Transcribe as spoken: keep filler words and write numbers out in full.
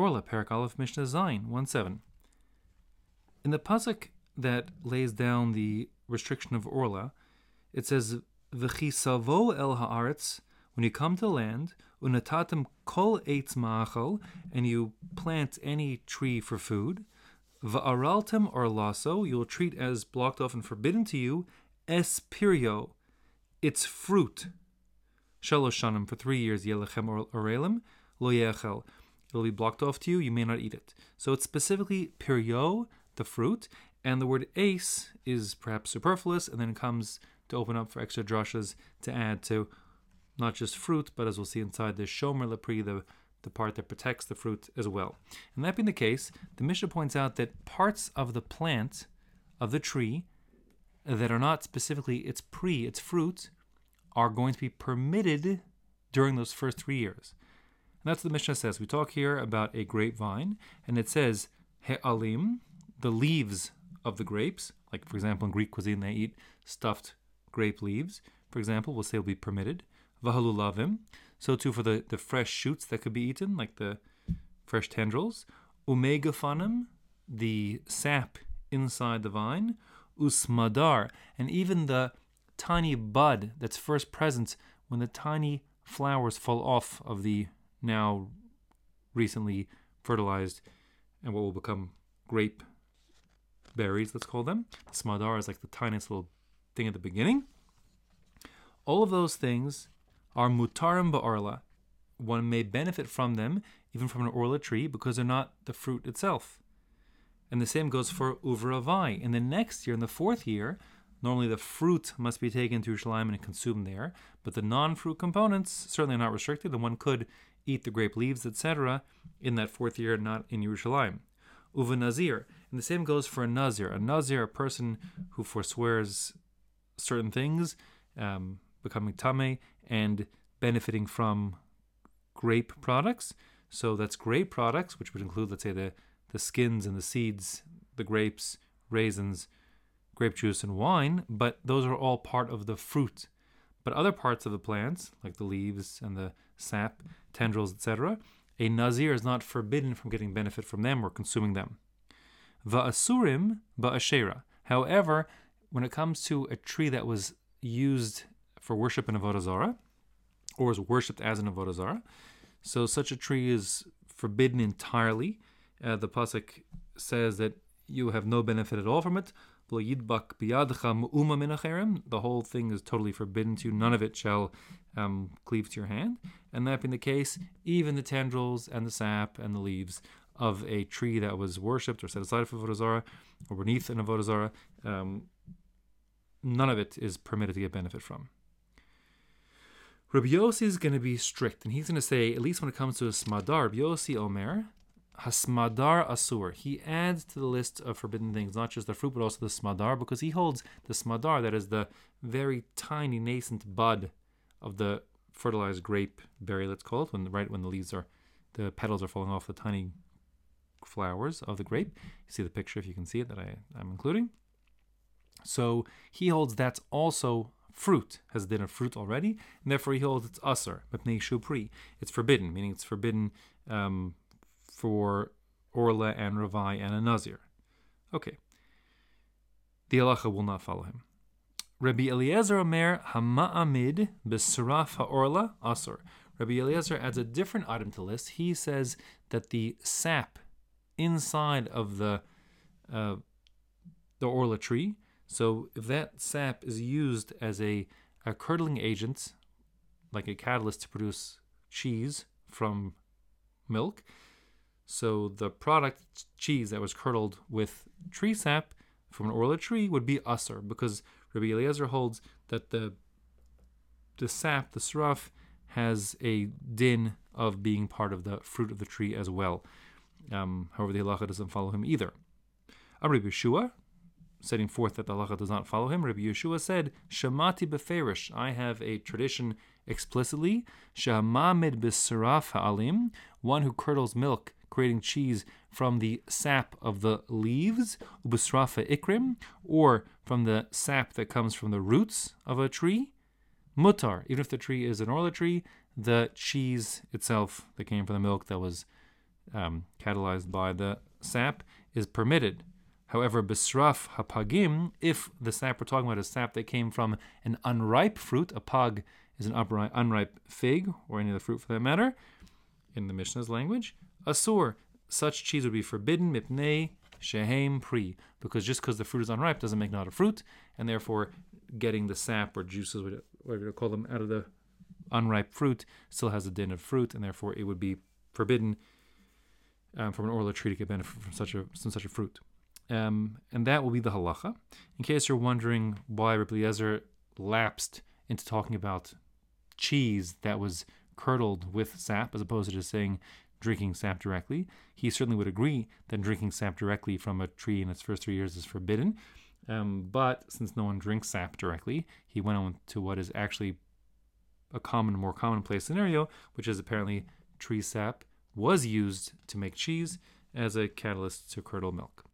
Orla, Perak Aleph, Mishnah Zayin, one seven. In the pasuk that lays down the restriction of Orla, it says, V'chisavo el haaretz, when you come to land, unatatem kol eitz ma'achal, and you plant any tree for food, va'araltem or lasso, you will treat as blocked off and forbidden to you, es pirio, its fruit, shalosh shanim, for three years, yelechem or orelim, lo yechel, it will be blocked off to you, you may not eat it. So it's specifically pirio, the fruit, and the word ace is perhaps superfluous, and then it comes to open up for extra drashas to add to not just fruit, but as we'll see inside, the shomer lepri, the, the part that protects the fruit as well. And that being the case, the Mishnah points out that parts of the plant, of the tree, that are not specifically its pre, its fruit, are going to be permitted during those first three years. And that's what the Mishnah says. We talk here about a grapevine, and it says, he'alim, the leaves of the grapes, like for example in Greek cuisine they eat stuffed grape leaves, for example, we'll say will be permitted. Vahalulavim, so too for the, the fresh shoots that could be eaten, like the fresh tendrils. Umegafanim, the sap inside the vine. Usmadar, and even the tiny bud that's first present when the tiny flowers fall off of the now recently fertilized and what will become grape berries, let's call them. The smadar is like the tiniest little thing at the beginning. All of those things are mutarim ba'orla. One may benefit from them, even from an orla tree, because they're not the fruit itself. And the same goes for uvravai. In the next year, in the fourth year, normally the fruit must be taken to Yerushalayim and consumed there, but the non-fruit components certainly are not restricted, and one could eat the grape leaves, et cetera, in that fourth year, not in Yerushalayim. Uva nazir, and the same goes for a nazir. A nazir, a person who forswears certain things, um, becoming tameh and benefiting from grape products. So that's grape products, which would include, let's say, the, the skins and the seeds, the grapes, raisins, grape juice, and wine, but those are all part of the fruit. But other parts of the plants, like the leaves and the sap, tendrils, et cetera, a nazir is not forbidden from getting benefit from them or consuming them. Va'asurim ba'ashera. However, when it comes to a tree that was used for worship in Avodah Zarah, or was worshipped as an Avodah Zarah, so such a tree is forbidden entirely. Uh, the pasuk says that you have no benefit at all from it. The whole thing is totally forbidden to you. None of it shall um, cleave to your hand. And that being the case, even the tendrils and the sap and the leaves of a tree that was worshipped or set aside for Avodah Zarah or beneath an Avodah Zarah, um, none of it is permitted to get benefit from. Rabbi Yossi is going to be strict, and he's going to say, at least when it comes to a smadar, Rabbi Yossi Omer, hasmadar asur. He adds to the list of forbidden things, not just the fruit, but also the smadar, because he holds the smadar, that is the very tiny nascent bud of the fertilized grape berry, let's call it, when right when the leaves are, the petals are falling off the tiny flowers of the grape. You see the picture, if you can see it, that I, I'm including. So he holds that's also fruit, has been a fruit already, and therefore he holds it's asur, mepnei shupri. It's forbidden, meaning it's forbidden um, for orla and ravai and a nazir. Okay. The halacha will not follow him. Rabbi Eliezer Omer hama'amid b'saraf ha'orla asur. Rabbi Eliezer adds a different item to the list. He says that the sap inside of the uh, the orla tree, so if that sap is used as a, a curdling agent, like a catalyst to produce cheese from milk, so the product cheese that was curdled with tree sap from an orla tree would be asur, because Rabbi Eliezer holds that the the sap, the sraf, has a din of being part of the fruit of the tree as well. Um, however, the halacha doesn't follow him either. Rabbi Yeshua, setting forth that the halacha does not follow him, Rabbi Yeshua said, Shamati beferish, I have a tradition explicitly, Shahamamid b'saraf ha'alim, one who curdles milk, creating cheese from the sap of the leaves, ubisrafa ikrim, or from the sap that comes from the roots of a tree, mutar, even if the tree is an orla tree, the cheese itself that came from the milk that was um, catalyzed by the sap, is permitted. However, bisraf hapagim, if the sap we're talking about is sap that came from an unripe fruit, a pag is an unripe, unripe fig, or any other fruit for that matter, in the Mishnah's language, asur, such cheese would be forbidden, mipnei shehem pri, because just because the fruit is unripe doesn't make it not a fruit, and therefore getting the sap or juices, whatever you call them, out of the unripe fruit still has a din of fruit, and therefore it would be forbidden um, from an oral tree to get benefit from such a from such a fruit. Um, and that will be the halacha. In case you're wondering why Rabbi Eliezer lapsed into talking about cheese that was curdled with sap, as opposed to just saying drinking sap directly, he certainly would agree that drinking sap directly from a tree in its first three years is forbidden. Um, but since no one drinks sap directly, he went on to what is actually a common, more commonplace scenario, which is apparently tree sap was used to make cheese as a catalyst to curdle milk.